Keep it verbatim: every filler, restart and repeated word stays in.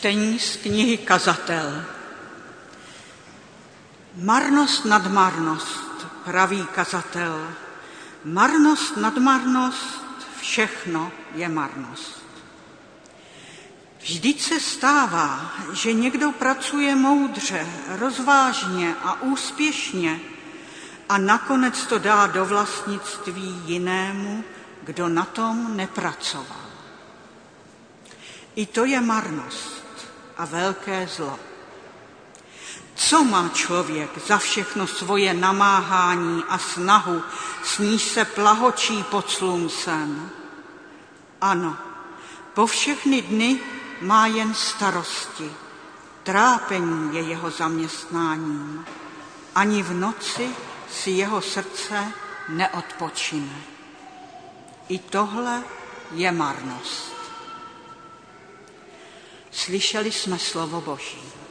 Čtení z knihy Kazatel. Marnost nad marnost, praví kazatel. Marnost nad marnost, všechno je marnost. Vždyť se stává, že někdo pracuje moudře, rozvážně a úspěšně a nakonec to dá do vlastnictví jinému, kdo na tom nepracoval. I to je marnost a velké zlo. Co má člověk za všechno svoje namáhání a snahu, s níž se plahočí pod sluncem? Ano, po všechny dny má jen starosti, trápení je jeho zaměstnáním. Ani v noci si jeho srdce neodpočine. I tohle je marnost. Slyšeli jsme slovo Boží.